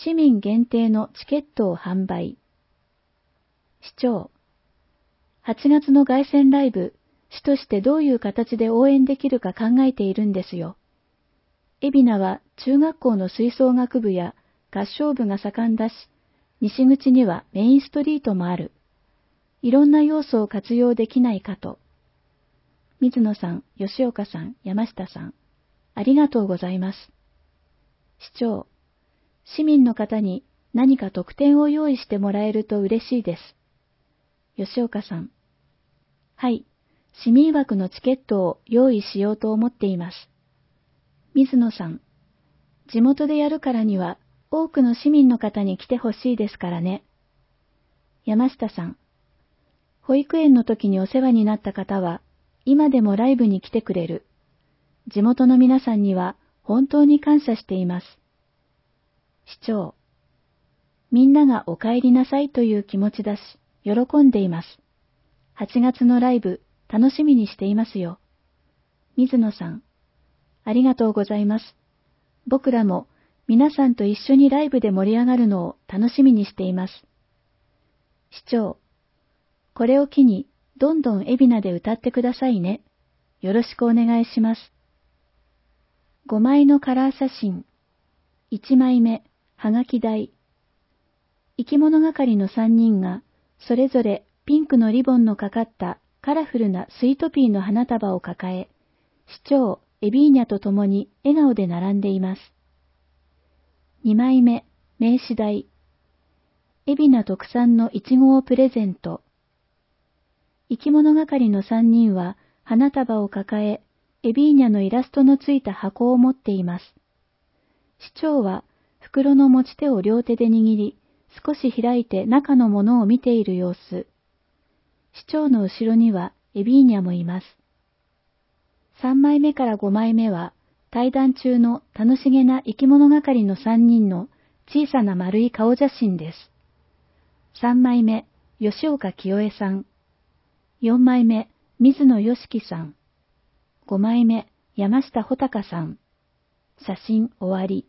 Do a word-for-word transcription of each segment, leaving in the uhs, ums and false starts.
市民限定のチケットを販売。市長、はちがつの凱旋ライブ、市としてどういう形で応援できるか考えているんですよ。海老名は中学校の吹奏楽部や合唱部が盛んだし、西口にはメインストリートもある。いろんな要素を活用できないかと。水野さん、吉岡さん、山下さん、ありがとうございます。市長、市民の方に何か特典を用意してもらえると嬉しいです。吉岡さん、はい、市民枠のチケットを用意しようと思っています。水野さん、地元でやるからには多くの市民の方に来てほしいですからね。山下さん、保育園の時にお世話になった方は今でもライブに来てくれる。地元の皆さんには本当に感謝しています。市長、みんながお帰りなさいという気持ちだし、喜んでいます。はちがつのライブ、楽しみにしていますよ。水野さん、ありがとうございます。僕らも皆さんと一緒にライブで盛り上がるのを楽しみにしています。市長、これを機にどんどん海老名で歌ってくださいね。よろしくお願いします。ごまいのカラー写真。いちまいめ、はがき台。生き物係のさんにんが、それぞれピンクのリボンのかかったカラフルなスイートピーの花束を抱え、市長、エビーニャと共に笑顔で並んでいます。にまいめ、名刺台。海老名特産のイチゴをプレゼント。生き物係のさんにんは花束を抱え、エビーニャのイラストのついた箱を持っています。市長は袋の持ち手を両手で握り、少し開いて中のものを見ている様子。市長の後ろにはエビーニャもいます。さんまいめからごまいめは対談中の楽しげな生き物係のさんにんの小さな丸い顔写真です。さんまいめ、吉岡清江さん。よんまいめ、水野良樹さん。ごまいめ、山下穂高さん。写真終わり。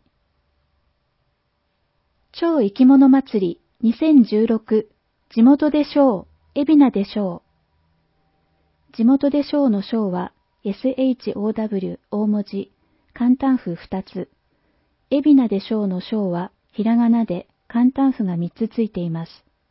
超生き物祭りにせんじゅうろく地元でショー、海老名でショー。地元でショーのショーは エスエイチオーダブリュー 大文字、簡単符ふたつ。海老名でショーのショーはひらがなで簡単符がみっつついています。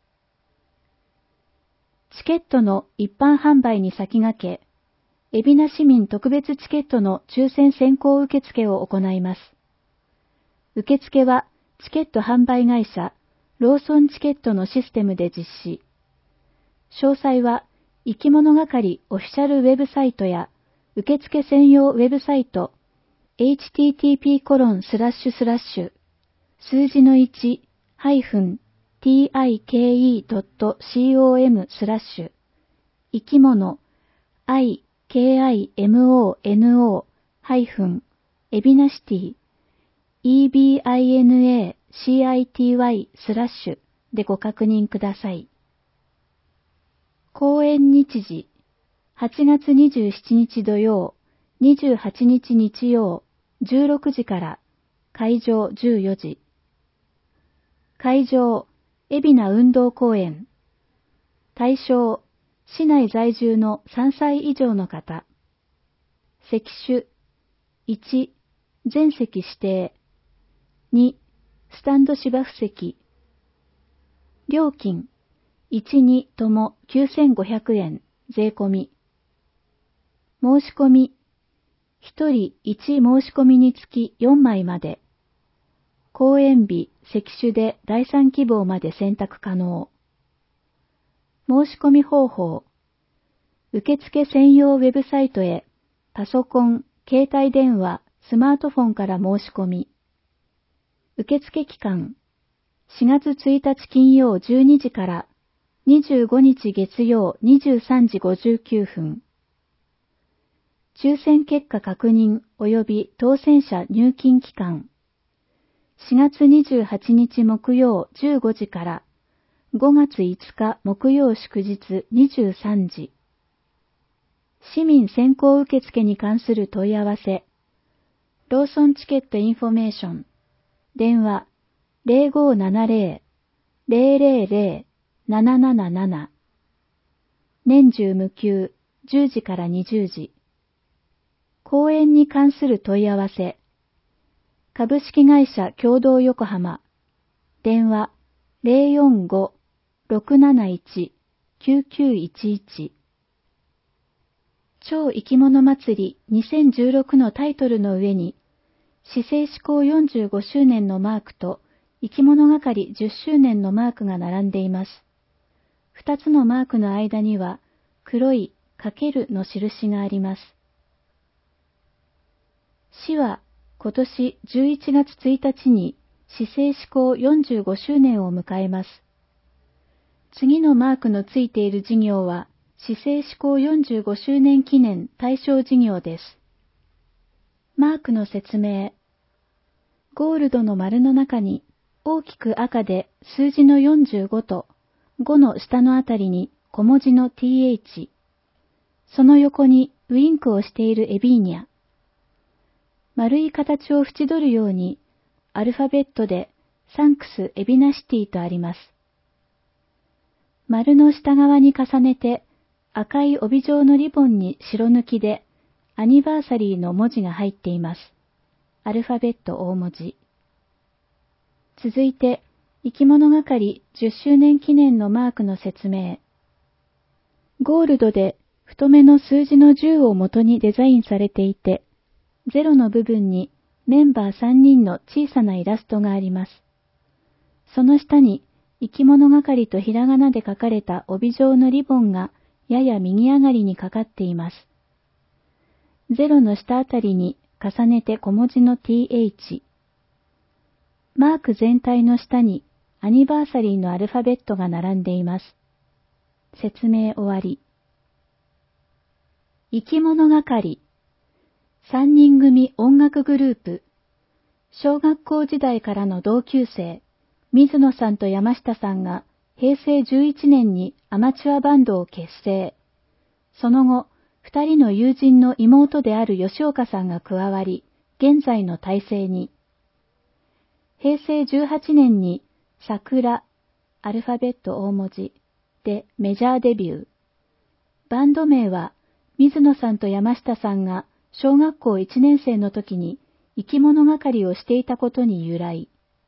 チケットの一般販売に先駆け、海老名市民特別チケットの抽選先行受付を行います。受付はチケット販売会社ローソンチケットのシステムで実施。詳細は生き物係オフィシャルウェブサイトや受付専用ウェブサイト エイチティーティーピーコロンスラッシュスラッシュ 数字のいちハイフンティーアイケーイードットコムスラッシュ生き物 アイケーアイエムオーエヌオー ハイフンエビナシティ イービーアイエヌエーシーアイティーワイ スラッシュでご確認ください。公演日時はちがつにじゅうしちにち土曜、にじゅうはちにち日曜じゅうろくじから会場じゅうよじ。会場海老名運動公園。対象市内在住のさんさい以上の方。席種いち全席指定にスタンド芝生席。料金いち、にともきゅうせんごひゃくえん税込み。申し込みひとりいち申し込みにつきよんまいまで。公演日、席種でだいさん希望まで選択可能。申し込み方法受付専用ウェブサイトへパソコン、携帯電話、スマートフォンから申し込み。受付期間しがつついたち金曜じゅうにじからにじゅうごにち月曜にじゅうさんじごじゅうきゅうふん。抽選結果確認及び当選者入金期間しがつにじゅうはちにち木曜じゅうごじからごがついつか木曜祝日にじゅうさんじ。市民先行受付に関する問い合わせローソンチケットインフォメーション電話ゼロごーななゼロ ゼロゼロゼロ なななななな。年中無休じゅうじからにじゅうじ。講演に関する問い合わせ。株式会社共同横浜。電話 ゼロよんご ろくなないち きゅうきゅういちいち。超生き物祭りにせんじゅうろくのタイトルの上に、市政施行よんじゅうごしゅうねんのマークと生き物係じゅっしゅうねんのマークが並んでいます。二つのマークの間には黒いかけるの印があります。市は今年じゅういちがつついたちに市政施行よんじゅうごしゅうねんを迎えます。次のマークのついている事業は市政施行よんじゅうごしゅうねん記念対象事業です。マークの説明。ゴールドの丸の中に大きく赤で数字のよんじゅうごとごの下のあたりに小文字の ティーエイチ。その横にウインクをしているエビーニャ。丸い形を縁取るようにアルファベットでサンクスエビナシティとあります。丸の下側に重ねて赤い帯状のリボンに白抜きでアニバーサリーの文字が入っています。アルファベット大文字。続いて、生き物係じゅっしゅうねん記念のマークの説明。ゴールドで太めの数字のじゅうを元にデザインされていて、ゼロの部分にメンバーさんにんの小さなイラストがあります。その下に生き物係とひらがなで書かれた帯状のリボンがやや右上がりにかかっています。ゼロの下あたりに重ねて小文字の ティーエイチ。マーク全体の下にアニバーサリーのアルファベットが並んでいます。説明終わり。生き物係。さんにん組音楽グループ。小学校時代からの同級生、水野さんと山下さんがへいせいじゅういちねんにアマチュアバンドを結成。その後、二人の友人の妹である吉岡さんが加わり、現在の体制に。へいせいじゅうはちねんに桜、アルファベット大文字でメジャーデビュー。バンド名は水野さんと山下さんが小学校いちねんせいの時に生き物係をしていたことに由来。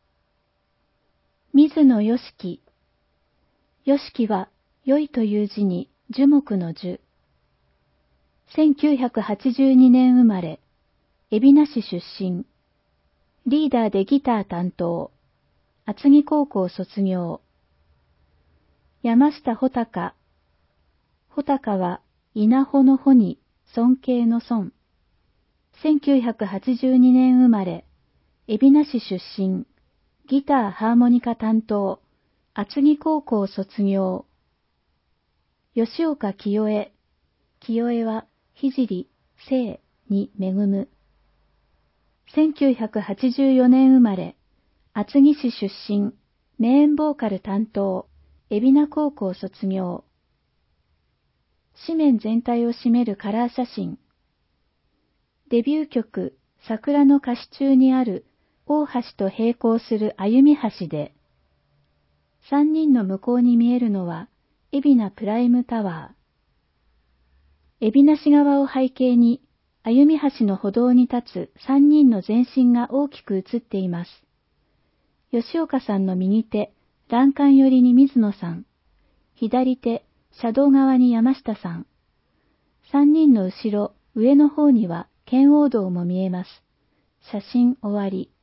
水野よしき。よしきは良いという字に樹木の樹。せんきゅうひゃくはちじゅうにねん生まれ、海老名市出身。リーダーでギター担当。厚木高校卒業。山下穂高。穂高は稲穂の穂に尊敬の尊。せんきゅうひゃくはちじゅうにねん生まれ、海老名市出身。ギターハーモニカ担当。厚木高校卒業。吉岡清江。清江は聖、聖に恵む。せんきゅうひゃくはちじゅうよねん生まれ、厚木市出身、メインボーカル担当、海老名高校卒業。紙面全体を占めるカラー写真。デビュー曲、桜の歌詞中にある大橋と並行する歩み橋で、三人の向こうに見えるのは、海老名プライムタワー。海老名市側を背景に、歩み橋の歩道に立つ三人の全身が大きく映っています。吉岡さんの右手、欄干寄りに水野さん。左手、車道側に山下さん。三人の後ろ、上の方には圏央道も見えます。写真終わり。